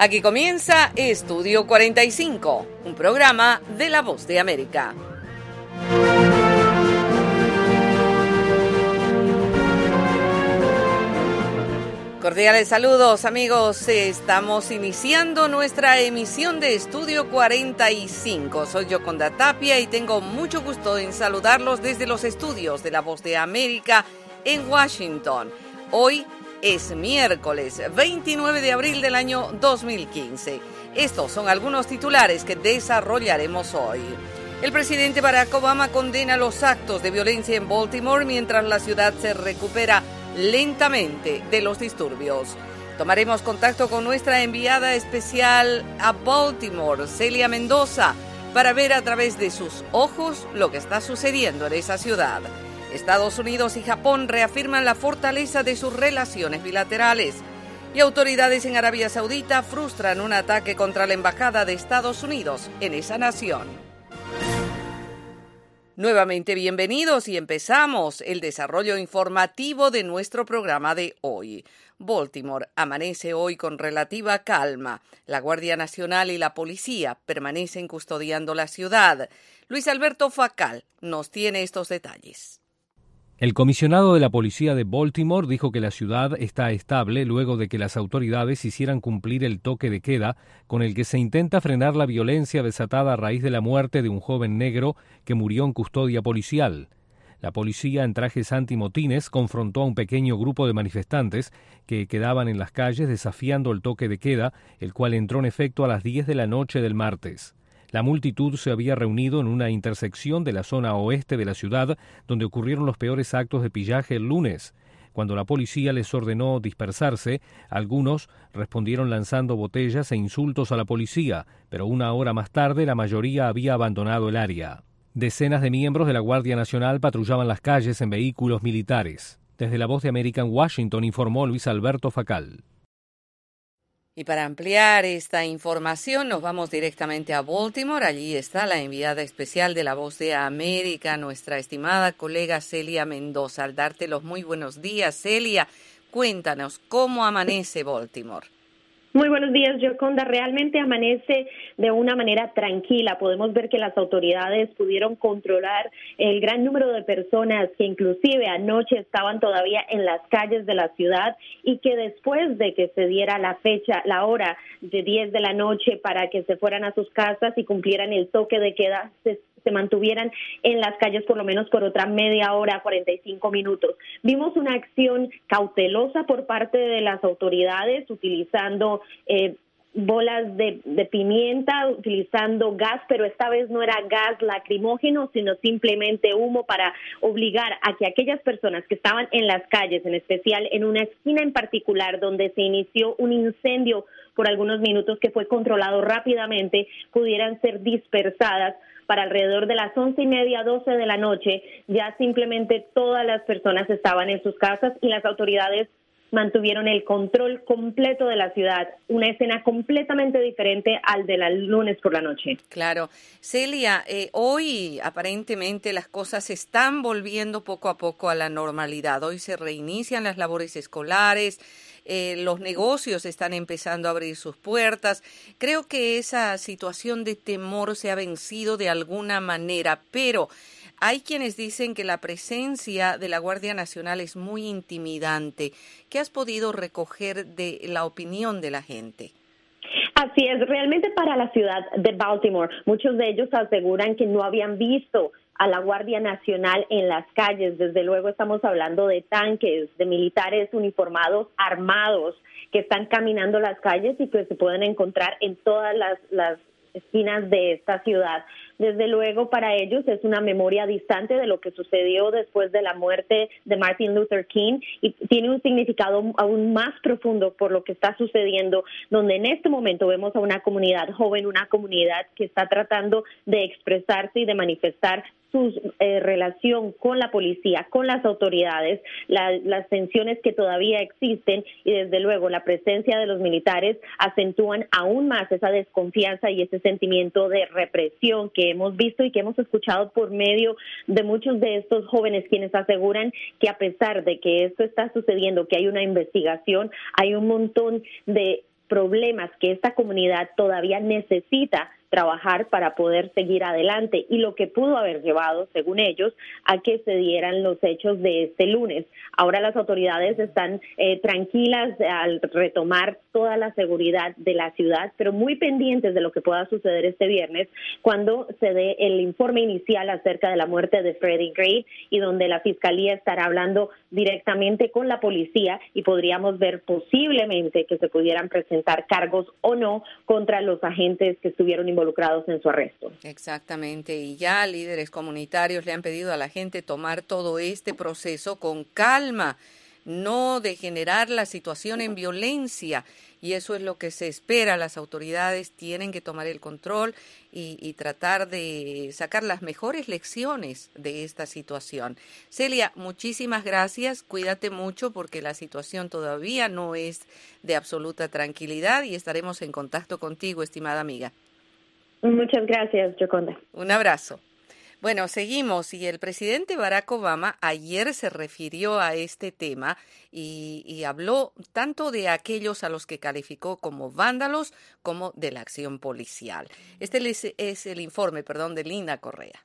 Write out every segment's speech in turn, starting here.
Aquí comienza Estudio 45, un programa de La Voz de América. Cordiales saludos, amigos. Estamos iniciando nuestra emisión de Estudio 45. Soy Yoconda Tapia y tengo mucho gusto en saludarlos desde los estudios de La Voz de América en Washington. Hoy es miércoles 29 de abril del año 2015. Estos son algunos titulares que desarrollaremos hoy. El presidente Barack Obama condena los actos de violencia en Baltimore mientras la ciudad se recupera lentamente de los disturbios. Tomaremos contacto con nuestra enviada especial a Baltimore, Celia Mendoza, para ver a través de sus ojos lo que está sucediendo en esa ciudad. Estados Unidos y Japón reafirman la fortaleza de sus relaciones bilaterales y autoridades en Arabia Saudita frustran un ataque contra la embajada de Estados Unidos en esa nación. Nuevamente bienvenidos y empezamos el desarrollo informativo de nuestro programa de hoy. Baltimore amanece hoy con relativa calma. La Guardia Nacional y la policía permanecen custodiando la ciudad. Luis Alberto Facal nos tiene estos detalles. El comisionado de la policía de Baltimore dijo que la ciudad está estable luego de que las autoridades hicieran cumplir el toque de queda con el que se intenta frenar la violencia desatada a raíz de la muerte de un joven negro que murió en custodia policial. La policía en trajes antimotines confrontó a un pequeño grupo de manifestantes que quedaban en las calles desafiando el toque de queda, el cual entró en efecto a las 10 de la noche del martes. La multitud se había reunido en una intersección de la zona oeste de la ciudad, donde ocurrieron los peores actos de pillaje el lunes. Cuando la policía les ordenó dispersarse, algunos respondieron lanzando botellas e insultos a la policía, pero una hora más tarde la mayoría había abandonado el área. Decenas de miembros de la Guardia Nacional patrullaban las calles en vehículos militares. Desde La Voz de América en Washington informó Luis Alberto Facal. Y para ampliar esta información nos vamos directamente a Baltimore. Allí está la enviada especial de La Voz de América, nuestra estimada colega Celia Mendoza. Al darte los muy buenos días, Celia, cuéntanos cómo amanece Baltimore. Muy buenos días, Yoconda. Realmente amanece de una manera tranquila. Podemos ver que las autoridades pudieron controlar el gran número de personas que inclusive anoche estaban todavía en las calles de la ciudad y que después de que se diera la hora de 10 de la noche para que se fueran a sus casas y cumplieran el toque de queda, se mantuvieran en las calles por lo menos por otra media hora, 45 minutos. Vimos una acción cautelosa por parte de las autoridades utilizando bolas de pimienta, utilizando gas, pero esta vez no era gas lacrimógeno, sino simplemente humo para obligar a que aquellas personas que estaban en las calles, en especial en una esquina en particular donde se inició un incendio por algunos minutos que fue controlado rápidamente, pudieran ser dispersadas. Para alrededor de las 11:30, 12 de la noche, ya simplemente todas las personas estaban en sus casas y las autoridades mantuvieron el control completo de la ciudad, una escena completamente diferente al de la lunes por la noche. Claro. Celia, hoy aparentemente las cosas se están volviendo poco a poco a la normalidad. Hoy se reinician las labores escolares, los negocios están empezando a abrir sus puertas. Creo que esa situación de temor se ha vencido de alguna manera, pero hay quienes dicen que la presencia de la Guardia Nacional es muy intimidante. ¿Qué has podido recoger de la opinión de la gente? Así es, realmente para la ciudad de Baltimore, muchos de ellos aseguran que no habían visto a la Guardia Nacional en las calles. Desde luego estamos hablando de tanques, de militares uniformados, armados, que están caminando las calles y que se pueden encontrar en todas las esquinas de esta ciudad. Desde luego para ellos es una memoria distante de lo que sucedió después de la muerte de Martin Luther King y tiene un significado aún más profundo por lo que está sucediendo, donde en este momento vemos a una comunidad joven, una comunidad que está tratando de expresarse y de manifestar su relación con la policía, con las autoridades, las tensiones que todavía existen y desde luego la presencia de los militares acentúan aún más esa desconfianza y ese sentimiento de represión que hemos visto y que hemos escuchado por medio de muchos de estos jóvenes quienes aseguran que a pesar de que esto está sucediendo, que hay una investigación, hay un montón de problemas que esta comunidad todavía necesita trabajar para poder seguir adelante y lo que pudo haber llevado, según ellos, a que se dieran los hechos de este lunes. Ahora las autoridades están tranquilas al retomar toda la seguridad de la ciudad, pero muy pendientes de lo que pueda suceder este viernes cuando se dé el informe inicial acerca de la muerte de Freddie Gray y donde la Fiscalía estará hablando directamente con la policía y podríamos ver posiblemente que se pudieran presentar cargos o no contra los agentes que estuvieron involucrados en su arresto. Exactamente, y ya líderes comunitarios le han pedido a la gente tomar todo este proceso con calma, no degenerar la situación en violencia, y eso es lo que se espera. Las autoridades tienen que tomar el control y tratar de sacar las mejores lecciones de esta situación. Celia, muchísimas gracias, cuídate mucho porque la situación todavía no es de absoluta tranquilidad y estaremos en contacto contigo, estimada amiga. Muchas gracias, Yoconda. Un abrazo. Bueno, seguimos y el presidente Barack Obama ayer se refirió a este tema y habló tanto de aquellos a los que calificó como vándalos como de la acción policial. Este es el informe, de Lina Correa.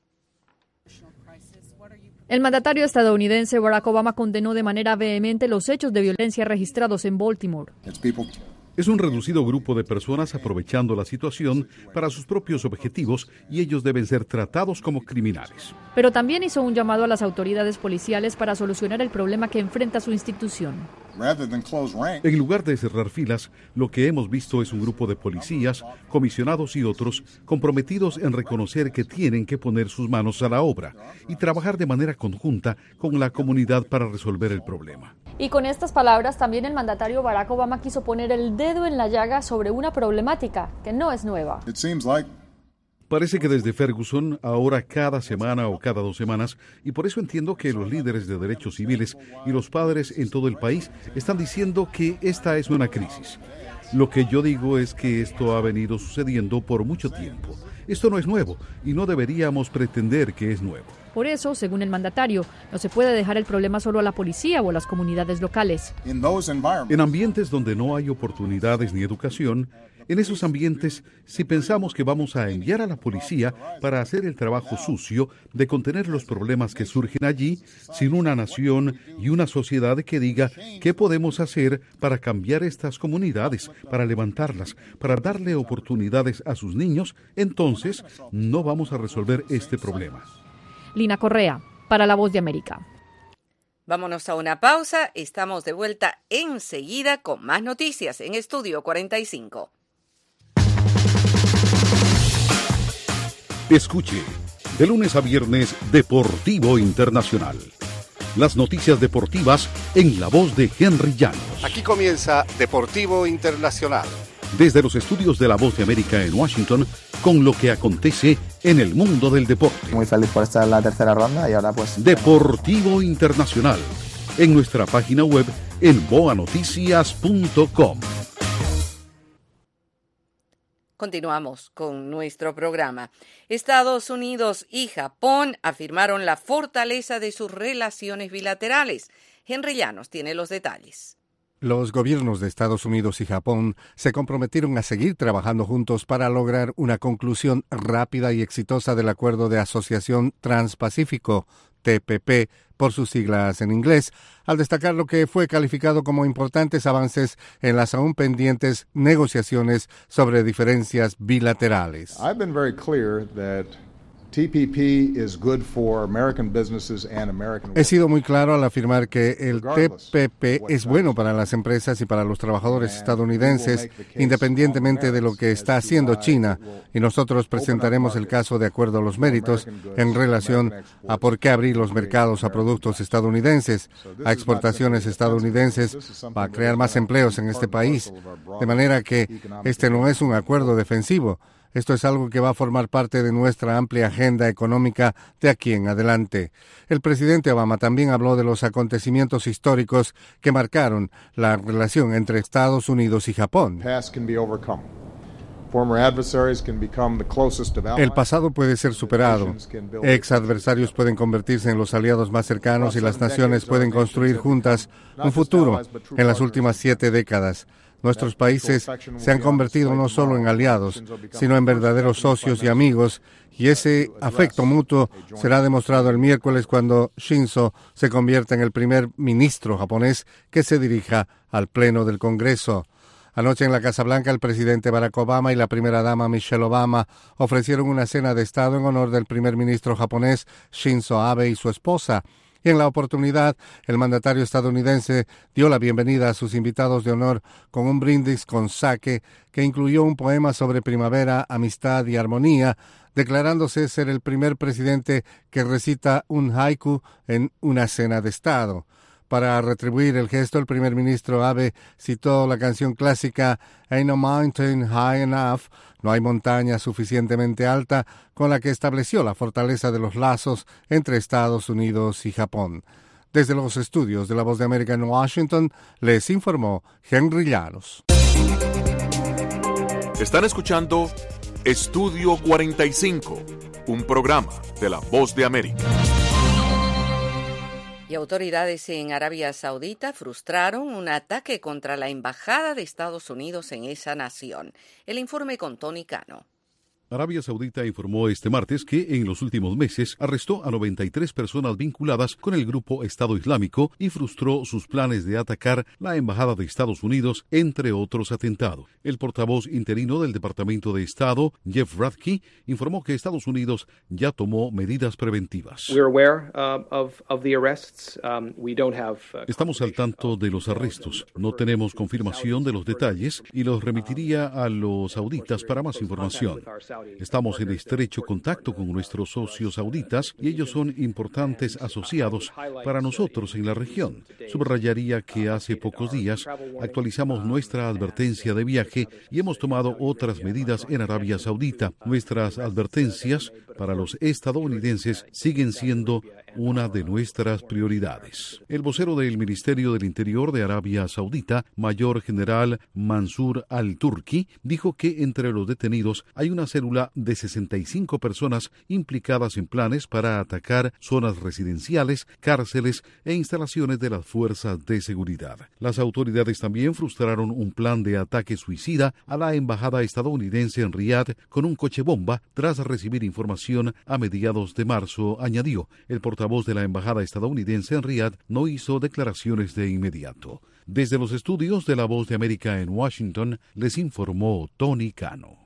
El mandatario estadounidense Barack Obama condenó de manera vehemente los hechos de violencia registrados en Baltimore. Es un reducido grupo de personas aprovechando la situación para sus propios objetivos y ellos deben ser tratados como criminales. Pero también hizo un llamado a las autoridades policiales para solucionar el problema que enfrenta su institución. En lugar de cerrar filas, lo que hemos visto es un grupo de policías, comisionados y otros comprometidos en reconocer que tienen que poner sus manos a la obra y trabajar de manera conjunta con la comunidad para resolver el problema. Y con estas palabras también el mandatario Barack Obama quiso poner el dedo en la llaga sobre una problemática que no es nueva. Parece que desde Ferguson, ahora cada semana o cada 2 semanas, y por eso entiendo que los líderes de derechos civiles y los padres en todo el país están diciendo que esta es una crisis. Lo que yo digo es que esto ha venido sucediendo por mucho tiempo. Esto no es nuevo y no deberíamos pretender que es nuevo. Por eso, según el mandatario, no se puede dejar el problema solo a la policía o a las comunidades locales. En ambientes donde no hay oportunidades ni educación, en esos ambientes, si pensamos que vamos a enviar a la policía para hacer el trabajo sucio de contener los problemas que surgen allí, sin una nación y una sociedad que diga qué podemos hacer para cambiar estas comunidades, para levantarlas, para darle oportunidades a sus niños, entonces no vamos a resolver este problema. Lina Correa, para La Voz de América. Vámonos a una pausa, estamos de vuelta enseguida con más noticias en Estudio 45. Escuche, de lunes a viernes, Deportivo Internacional. Las noticias deportivas en la voz de Henry Llanos. Aquí comienza Deportivo Internacional. Desde los estudios de La Voz de América en Washington, con lo que acontece en el mundo del deporte. Muy feliz por estar en la tercera ronda y ahora pues... Deportivo Internacional, en nuestra página web en boanoticias.com. Continuamos con nuestro programa. Estados Unidos y Japón afirmaron la fortaleza de sus relaciones bilaterales. Henry Llanos tiene los detalles. Los gobiernos de Estados Unidos y Japón se comprometieron a seguir trabajando juntos para lograr una conclusión rápida y exitosa del Acuerdo de Asociación Transpacífico, TPP, por sus siglas en inglés, al destacar lo que fue calificado como importantes avances en las aún pendientes negociaciones sobre diferencias bilaterales. I've been very clear that TPP is good for American businesses and American workers. He sido muy claro al afirmar que el TPP es bueno para las empresas y para los trabajadores estadounidenses, independientemente de lo que está haciendo China, y nosotros presentaremos el caso de acuerdo a los méritos en relación a por qué abrir los mercados a productos estadounidenses, a exportaciones estadounidenses, para crear más empleos en este país, de manera que este no es un acuerdo defensivo. Esto es algo que va a formar parte de nuestra amplia agenda económica de aquí en adelante. El presidente Obama también habló de los acontecimientos históricos que marcaron la relación entre Estados Unidos y Japón. El pasado puede ser superado. Ex adversarios pueden convertirse en los aliados más cercanos y las naciones pueden construir juntas un futuro en las últimas 7 décadas. Nuestros países se han convertido no solo en aliados, sino en verdaderos socios y amigos, y ese afecto mutuo será demostrado el miércoles cuando Shinzo se convierta en el primer ministro japonés que se dirija al Pleno del Congreso. Anoche en la Casa Blanca, el presidente Barack Obama y la primera dama Michelle Obama ofrecieron una cena de Estado en honor del primer ministro japonés Shinzo Abe y su esposa. Y en la oportunidad, el mandatario estadounidense dio la bienvenida a sus invitados de honor con un brindis con sake que incluyó un poema sobre primavera, amistad y armonía, declarándose ser el primer presidente que recita un haiku en una cena de Estado. Para retribuir el gesto, el primer ministro Abe citó la canción clásica Ain't No Mountain High Enough, no hay montaña suficientemente alta, con la que estableció la fortaleza de los lazos entre Estados Unidos y Japón. Desde los estudios de La Voz de América en Washington, les informó Henry Llanos. Están escuchando Estudio 45, un programa de La Voz de América. Y autoridades en Arabia Saudita frustraron un ataque contra la embajada de Estados Unidos en esa nación. El informe con Tony Cano. Arabia Saudita informó este martes que en los últimos meses arrestó a 93 personas vinculadas con el grupo Estado Islámico y frustró sus planes de atacar la embajada de Estados Unidos, entre otros atentados. El portavoz interino del Departamento de Estado, Jeff Radke, informó que Estados Unidos ya tomó medidas preventivas. Estamos al tanto de los arrestos. No tenemos confirmación de los detalles y los remitiría a los sauditas para más información. Estamos en estrecho contacto con nuestros socios sauditas y ellos son importantes asociados para nosotros en la región. Subrayaría que hace pocos días actualizamos nuestra advertencia de viaje y hemos tomado otras medidas en Arabia Saudita. Nuestras advertencias para los estadounidenses siguen siendo una de nuestras prioridades. El vocero del Ministerio del Interior de Arabia Saudita, Mayor General Mansur al-Turki, dijo que entre los detenidos hay una célula de 65 personas implicadas en planes para atacar zonas residenciales, cárceles e instalaciones de las fuerzas de seguridad. Las autoridades también frustraron un plan de ataque suicida a la embajada estadounidense en Riad con un coche bomba tras recibir información a mediados de marzo, añadió. El portavoz de la embajada estadounidense en Riad no hizo declaraciones de inmediato. Desde los estudios de La Voz de América en Washington, les informó Tony Cano.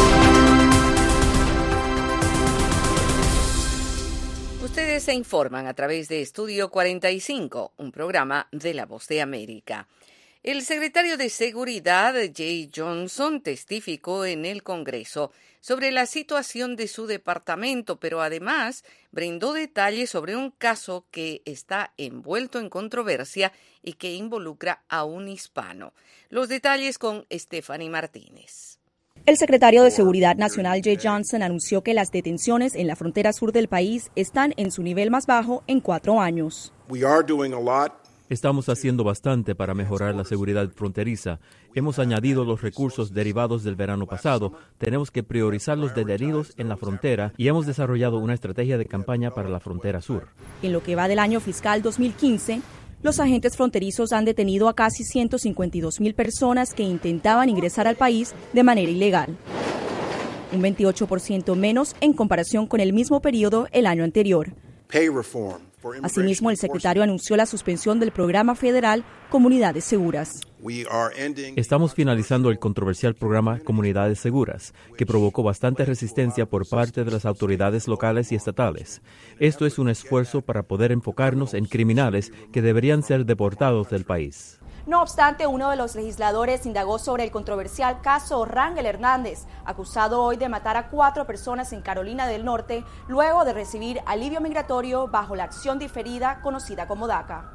Ustedes se informan a través de Estudio 45, un programa de La Voz de América. El secretario de Seguridad, Jay Johnson, testificó en el Congreso sobre la situación de su departamento, pero además brindó detalles sobre un caso que está envuelto en controversia y que involucra a un hispano. Los detalles con Stephanie Martínez. El secretario de Seguridad Nacional, Jay Johnson, anunció que las detenciones en la frontera sur del país están en su nivel más bajo en 4 años. Estamos haciendo bastante para mejorar la seguridad fronteriza. Hemos añadido los recursos derivados del verano pasado. Tenemos que priorizar los detenidos en la frontera y hemos desarrollado una estrategia de campaña para la frontera sur. En lo que va del año fiscal 2015, los agentes fronterizos han detenido a casi 152,000 personas que intentaban ingresar al país de manera ilegal. Un 28% menos en comparación con el mismo periodo el año anterior. Asimismo, el secretario anunció la suspensión del programa federal Comunidades Seguras. Estamos finalizando el controversial programa Comunidades Seguras, que provocó bastante resistencia por parte de las autoridades locales y estatales. Esto es un esfuerzo para poder enfocarnos en criminales que deberían ser deportados del país. No obstante, uno de los legisladores indagó sobre el controversial caso Rangel Hernández, acusado hoy de matar a 4 personas en Carolina del Norte, luego de recibir alivio migratorio bajo la acción diferida conocida como DACA.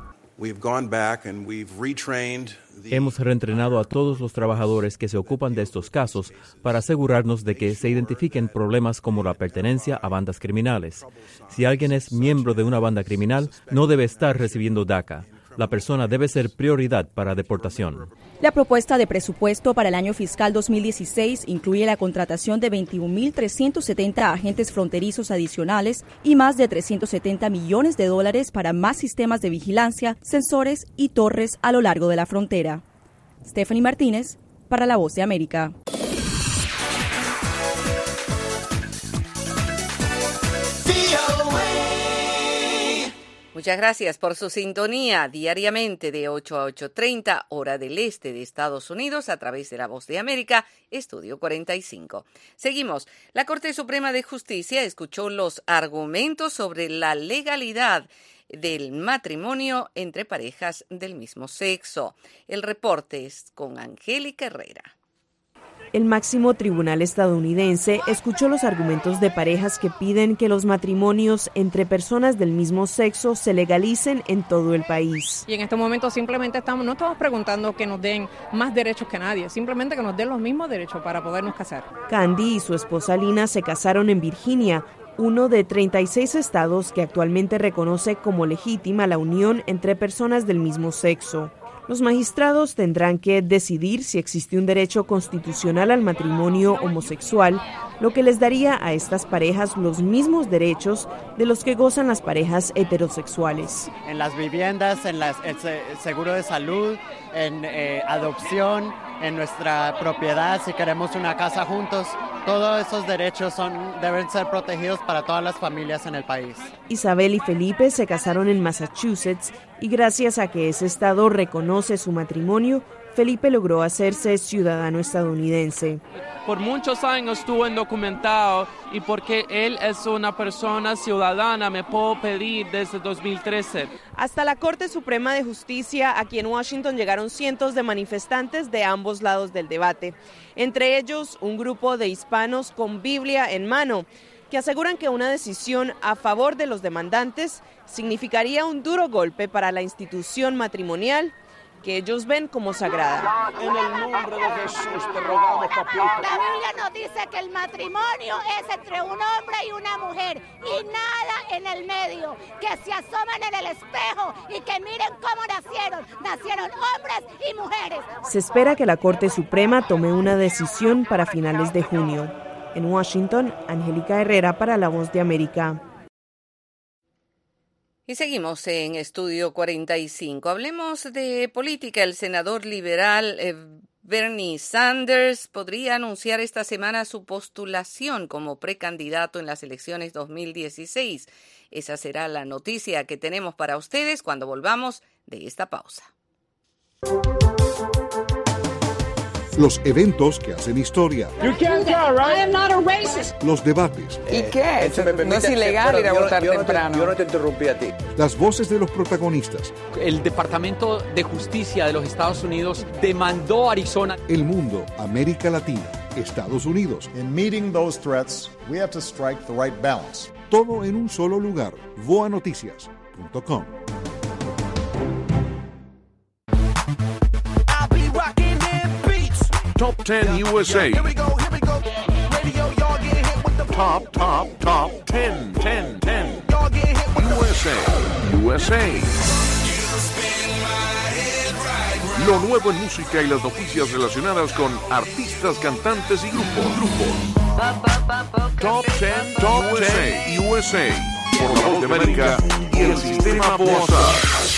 Hemos reentrenado a todos los trabajadores que se ocupan de estos casos para asegurarnos de que se identifiquen problemas como la pertenencia a bandas criminales. Si alguien es miembro de una banda criminal, no debe estar recibiendo DACA. La persona debe ser prioridad para deportación. La propuesta de presupuesto para el año fiscal 2016 incluye la contratación de 21,370 agentes fronterizos adicionales y más de $370 millones para más sistemas de vigilancia, sensores y torres a lo largo de la frontera. Stephanie Martínez, para La Voz de América. Muchas gracias por su sintonía diariamente de 8 a 8:30, hora del este de Estados Unidos, a través de La Voz de América, Estudio 45. Seguimos. La Corte Suprema de Justicia escuchó los argumentos sobre la legalidad del matrimonio entre parejas del mismo sexo. El reporte es con Angélica Herrera. El máximo tribunal estadounidense escuchó los argumentos de parejas que piden que los matrimonios entre personas del mismo sexo se legalicen en todo el país. Y en este momento simplemente no estamos preguntando que nos den más derechos que nadie, simplemente que nos den los mismos derechos para podernos casar. Candy y su esposa Lina se casaron en Virginia, uno de 36 estados que actualmente reconoce como legítima la unión entre personas del mismo sexo. Los magistrados tendrán que decidir si existe un derecho constitucional al matrimonio homosexual, lo que les daría a estas parejas los mismos derechos de los que gozan las parejas heterosexuales. En las viviendas, en el seguro de salud, en adopción, en nuestra propiedad, si queremos una casa juntos, todos esos derechos deben ser protegidos para todas las familias en el país. Isabel y Felipe se casaron en Massachusetts y gracias a que ese estado reconoce su matrimonio, Felipe logró hacerse ciudadano estadounidense. Por muchos años estuvo indocumentado y porque él es una persona ciudadana me puedo pedir desde 2013. Hasta la Corte Suprema de Justicia aquí en Washington llegaron cientos de manifestantes de ambos lados del debate. Entre ellos un grupo de hispanos con Biblia en mano que aseguran que una decisión a favor de los demandantes significaría un duro golpe para la institución matrimonial que ellos ven como sagrada. En el nombre de Jesús te rogamos, papito. La Biblia nos dice que el matrimonio es entre un hombre y una mujer y nada en el medio, que se asomen en el espejo y que miren cómo nacieron hombres y mujeres. Se espera que la Corte Suprema tome una decisión para finales de junio. En Washington, Angélica Herrera para La Voz de América. Y seguimos en Estudio 45. Hablemos de política. El senador liberal Bernie Sanders podría anunciar esta semana su postulación como precandidato en las elecciones 2016. Esa será la noticia que tenemos para ustedes cuando volvamos de esta pausa. Los eventos que hacen historia. Los debates. ¿Y qué? No es ilegal ir a votar temprano. Yo no te interrumpí a ti. Las voces de los protagonistas. El Departamento de Justicia de los Estados Unidos demandó a Arizona. El mundo, América Latina, Estados Unidos. In meeting those threats, we have to strike the right balance. Todo en un solo lugar. voanoticias.com. Top 10 USA. Here we go. Radio, y'all get hit with the Top 10. Y'all get hit with USA. Lo nuevo en música y las noticias relacionadas con artistas, cantantes y grupos. Top 10 USA. Por La Voz de América y el Sistema Bosa.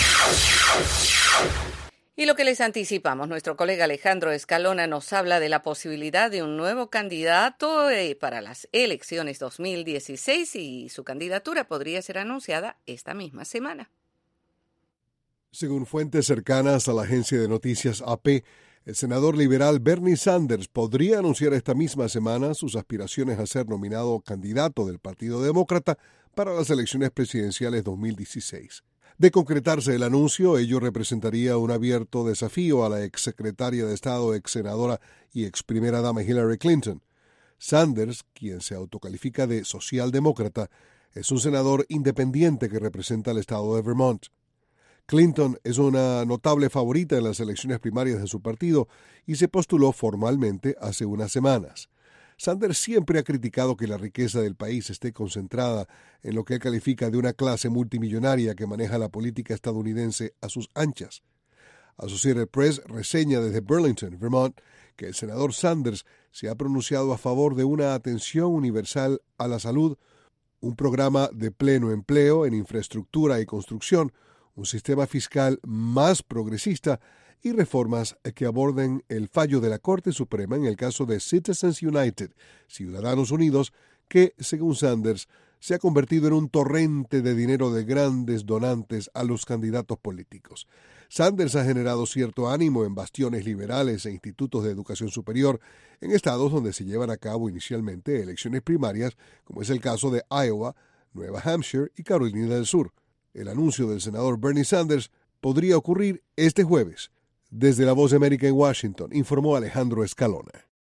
Y lo que les anticipamos, nuestro colega Alejandro Escalona nos habla de la posibilidad de un nuevo candidato para las elecciones 2016 y su candidatura podría ser anunciada esta misma semana. Según fuentes cercanas a la agencia de noticias AP, el senador liberal Bernie Sanders podría anunciar esta misma semana sus aspiraciones a ser nominado candidato del Partido Demócrata para las elecciones presidenciales 2016. De concretarse el anuncio, ello representaría un abierto desafío a la exsecretaria de Estado, exsenadora y exprimera dama Hillary Clinton. Sanders, quien se autocalifica de socialdemócrata, es un senador independiente que representa al estado de Vermont. Clinton es una notable favorita en las elecciones primarias de su partido y se postuló formalmente hace unas semanas. Sanders siempre ha criticado que la riqueza del país esté concentrada en lo que él califica de una clase multimillonaria que maneja la política estadounidense a sus anchas. Associated Press reseña desde Burlington, Vermont, que el senador Sanders se ha pronunciado a favor de una atención universal a la salud, un programa de pleno empleo en infraestructura y construcción, un sistema fiscal más progresista y reformas que aborden el fallo de la Corte Suprema en el caso de Citizens United, Ciudadanos Unidos, que, según Sanders, se ha convertido en un torrente de dinero de grandes donantes a los candidatos políticos. Sanders ha generado cierto ánimo en bastiones liberales e institutos de educación superior en estados donde se llevan a cabo inicialmente elecciones primarias, como es el caso de Iowa, Nueva Hampshire y Carolina del Sur. El anuncio del senador Bernie Sanders podría ocurrir este jueves. Desde La Voz de América en Washington, informó Alejandro Escalona.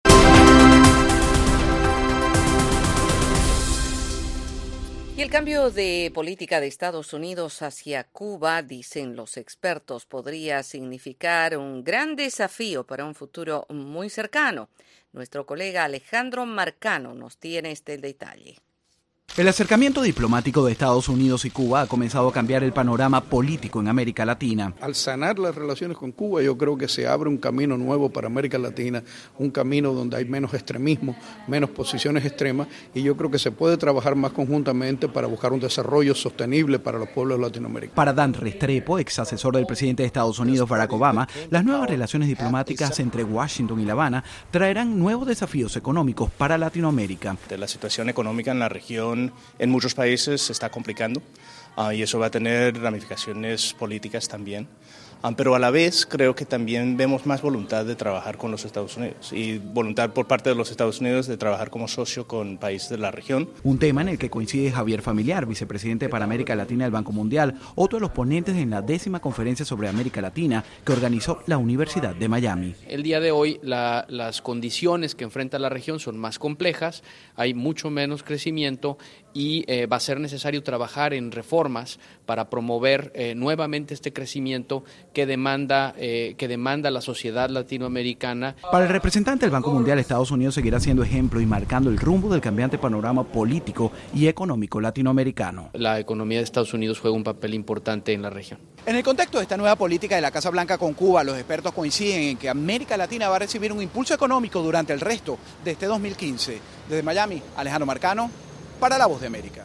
Y el cambio de política de Estados Unidos hacia Cuba, dicen los expertos, podría significar un gran desafío para un futuro muy cercano. Nuestro colega Alejandro Marcano nos tiene este detalle. El acercamiento diplomático de Estados Unidos y Cuba ha comenzado a cambiar el panorama político en América Latina. Al sanar las relaciones con Cuba, yo creo que se abre un camino nuevo para América Latina, un camino donde hay menos extremismo, menos posiciones extremas, y yo creo que se puede trabajar más conjuntamente para buscar un desarrollo sostenible para los pueblos latinoamericanos. Para Dan Restrepo, ex asesor del presidente de Estados Unidos, Barack Obama, las nuevas relaciones diplomáticas entre Washington y La Habana traerán nuevos desafíos económicos para Latinoamérica. La situación económica en la región en muchos países se está complicando y eso va a tener ramificaciones políticas también. Pero a la vez creo que también vemos más voluntad de trabajar con los Estados Unidos y voluntad por parte de los Estados Unidos de trabajar como socio con países de la región. Un tema en el que coincide Javier Familiar, vicepresidente para América Latina del Banco Mundial, otro de los ponentes en la 10ª conferencia sobre América Latina que organizó la Universidad de Miami. El día de hoy las condiciones que enfrenta la región son más complejas, hay mucho menos crecimiento y va a ser necesario trabajar en reformas para promover nuevamente este crecimiento que demanda la sociedad latinoamericana. Para el representante del Banco Mundial, Estados Unidos seguirá siendo ejemplo y marcando el rumbo del cambiante panorama político y económico latinoamericano. La economía de Estados Unidos juega un papel importante en la región. En el contexto de esta nueva política de la Casa Blanca con Cuba, los expertos coinciden en que América Latina va a recibir un impulso económico durante el resto de este 2015. Desde Miami, Alejandro Marcano, para La Voz de América.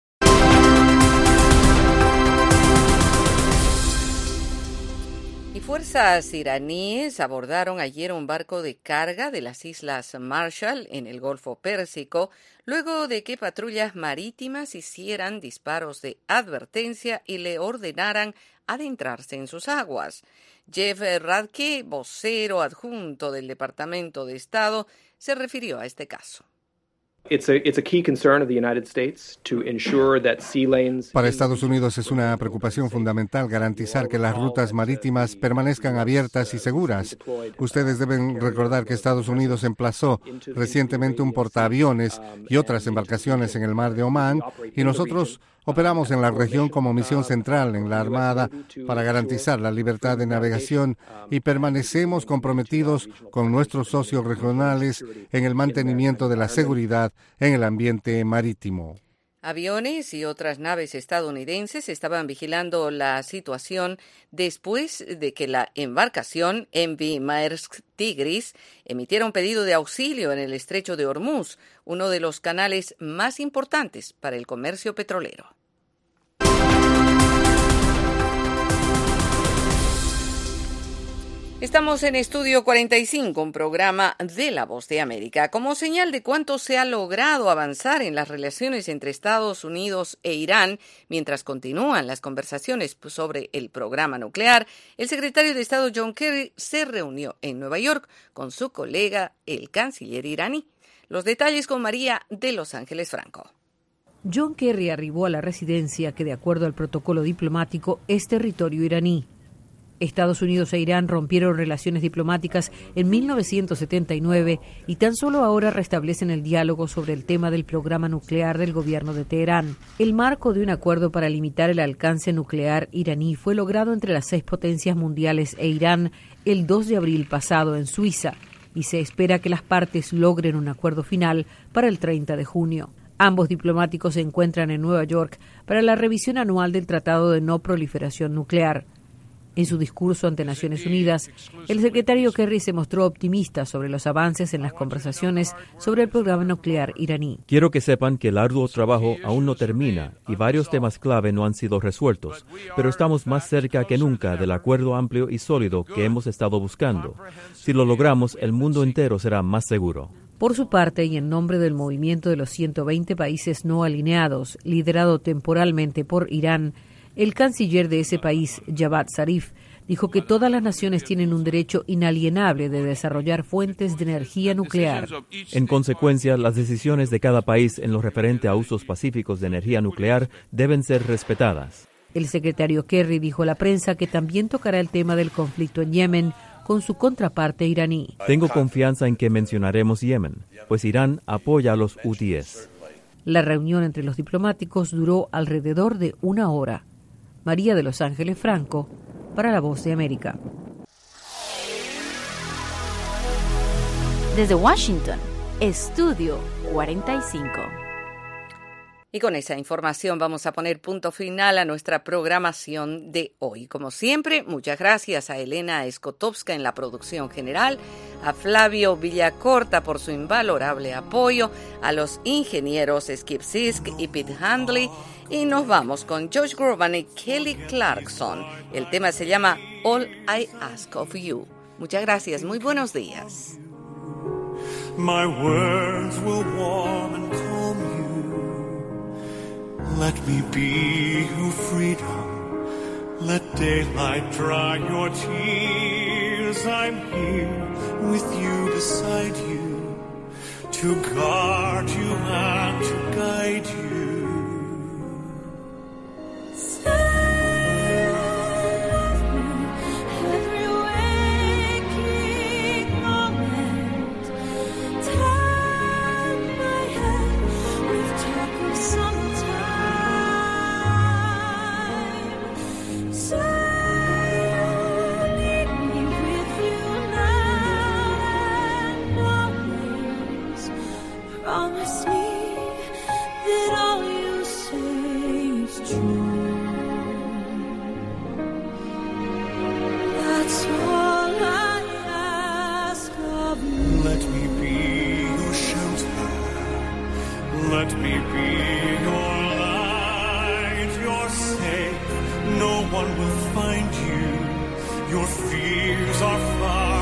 Y fuerzas iraníes abordaron ayer un barco de carga de las Islas Marshall en el Golfo Pérsico, luego de que patrullas marítimas hicieran disparos de advertencia y le ordenaran adentrarse en sus aguas. Jeff Radke, vocero adjunto del Departamento de Estado, se refirió a este caso. Para Estados Unidos es una preocupación fundamental garantizar que las rutas marítimas permanezcan abiertas y seguras. Ustedes deben recordar que Estados Unidos emplazó recientemente un portaaviones y otras embarcaciones en el mar de Omán y nosotros operamos en la región como misión central en la Armada para garantizar la libertad de navegación y permanecemos comprometidos con nuestros socios regionales en el mantenimiento de la seguridad en el ambiente marítimo. Aviones y otras naves estadounidenses estaban vigilando la situación después de que la embarcación MV Maersk Tigris emitiera un pedido de auxilio en el estrecho de Hormuz, uno de los canales más importantes para el comercio petrolero. Estamos en Estudio 45, un programa de La Voz de América. Como señal de cuánto se ha logrado avanzar en las relaciones entre Estados Unidos e Irán, mientras continúan las conversaciones sobre el programa nuclear, el secretario de Estado John Kerry se reunió en Nueva York con su colega, el canciller iraní. Los detalles con María de Los Ángeles Franco. John Kerry arribó a la residencia que, de acuerdo al protocolo diplomático, es territorio iraní. Estados Unidos e Irán rompieron relaciones diplomáticas en 1979 y tan solo ahora restablecen el diálogo sobre el tema del programa nuclear del gobierno de Teherán. El marco de un acuerdo para limitar el alcance nuclear iraní fue logrado entre las 6 potencias mundiales e Irán el 2 de abril pasado en Suiza y se espera que las partes logren un acuerdo final para el 30 de junio. Ambos diplomáticos se encuentran en Nueva York para la revisión anual del Tratado de No Proliferación Nuclear. En su discurso ante Naciones Unidas, el secretario Kerry se mostró optimista sobre los avances en las conversaciones sobre el programa nuclear iraní. Quiero que sepan que el arduo trabajo aún no termina y varios temas clave no han sido resueltos, pero estamos más cerca que nunca del acuerdo amplio y sólido que hemos estado buscando. Si lo logramos, el mundo entero será más seguro. Por su parte, y en nombre del movimiento de los 120 países no alineados, liderado temporalmente por Irán, el canciller de ese país, Javad Zarif, dijo que todas las naciones tienen un derecho inalienable de desarrollar fuentes de energía nuclear. En consecuencia, las decisiones de cada país en lo referente a usos pacíficos de energía nuclear deben ser respetadas. El secretario Kerry dijo a la prensa que también tocará el tema del conflicto en Yemen con su contraparte iraní. Tengo confianza en que mencionaremos Yemen, pues Irán apoya a los hutíes. La reunión entre los diplomáticos duró alrededor de 1 hora. María de Los Ángeles Franco, para La Voz de América. Desde Washington, Estudio 45. Y con esa información vamos a poner punto final a nuestra programación de hoy. Como siempre, muchas gracias a Elena Skotowska en la producción general, a Flavio Villacorta por su invalorable apoyo, a los ingenieros Skip Sisk y Pete Handley, y nos vamos con Josh Groban y Kelly Clarkson. El tema se llama All I Ask of You. Muchas gracias, muy buenos días. My words will warm and calm you. Let me be your freedom. Let daylight dry your tears. I'm here with you, beside you, to guard you and to guide you. Let me be your light, you're safe, no one will find you, your fears are far